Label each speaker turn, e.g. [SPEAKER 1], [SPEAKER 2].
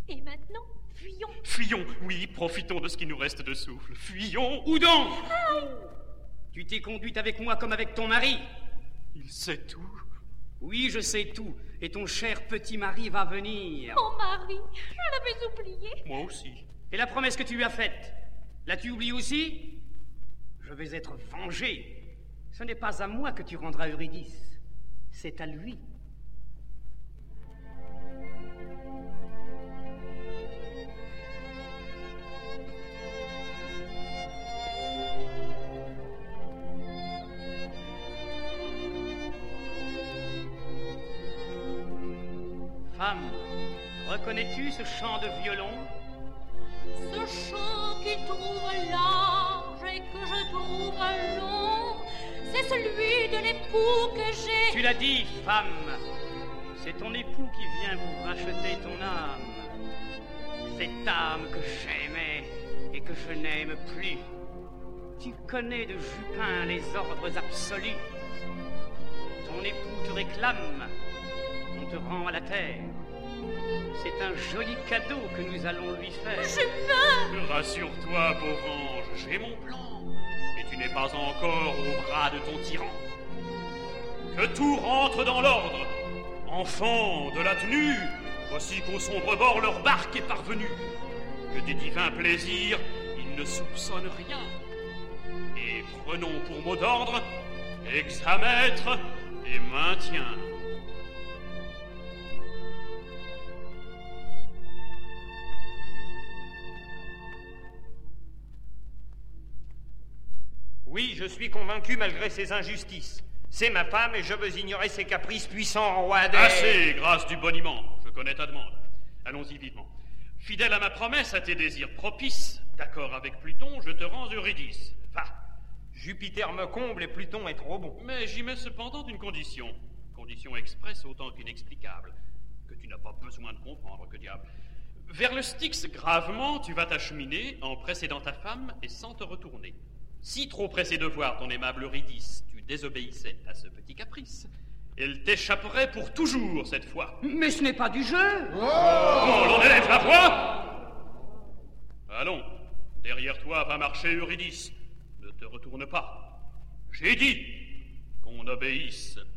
[SPEAKER 1] Et maintenant, fuyons.
[SPEAKER 2] Fuyons, oui, profitons de ce qui nous reste de souffle. Fuyons.
[SPEAKER 3] Où donc? Tu t'es conduite avec moi comme avec ton mari.
[SPEAKER 2] Il sait tout.
[SPEAKER 3] Oui, je sais tout. Et ton cher petit mari va venir.
[SPEAKER 1] Mon mari, je l'avais oublié.
[SPEAKER 2] Moi aussi.
[SPEAKER 3] Et la promesse que tu lui as faite, l'as-tu oubliée aussi? Je vais être vengé. Ce n'est pas à moi que tu rendras Eurydice. C'est à lui. Femme, reconnais-tu ce chant de violon?
[SPEAKER 1] Ce chant qui trouve large et que je trouve long, c'est celui de l'époux que j'ai.
[SPEAKER 3] Tu l'as dit, femme. C'est ton époux qui vient pour racheter ton âme. Cette âme que j'aimais et que je n'aime plus. Tu connais de Jupin les ordres absolus. Ton époux te réclame. On te rend à la terre. C'est un joli cadeau que nous allons lui faire.
[SPEAKER 1] Jupin!
[SPEAKER 2] Rassure-toi, pauvre ange, j'ai mon plan. Et tu n'es pas encore au bras de ton tyran. Que tout rentre dans l'ordre. Enfants de la tenue, voici qu'au sombre bord leur barque est parvenue. Que des divins plaisirs, ils ne soupçonnent rien. Et prenons pour mot d'ordre hexamètre et maintien.
[SPEAKER 4] Oui, je suis convaincu malgré ses injustices. C'est ma femme et je veux ignorer ses caprices puissants, roi des...
[SPEAKER 2] Assez, grâce du boniment. Je connais ta demande. Allons-y vivement. Fidèle à ma promesse, à tes désirs propices, d'accord avec Pluton, je te rends Eurydice. Va.
[SPEAKER 4] Jupiter me comble et Pluton est trop bon.
[SPEAKER 2] Mais j'y mets cependant une condition. Condition expresse autant qu'inexplicable. Que tu n'as pas besoin de comprendre, que diable. Vers le Styx, gravement, tu vas t'acheminer en précédant ta femme et sans te retourner. Si trop pressé de voir ton aimable Eurydice, tu désobéissais à ce petit caprice, elle t'échapperait pour toujours cette fois.
[SPEAKER 3] Mais ce n'est pas du jeu.
[SPEAKER 2] Oh, l'on élève la voix. Allons, derrière toi va marcher Eurydice. Ne te retourne pas. J'ai dit qu'on obéisse.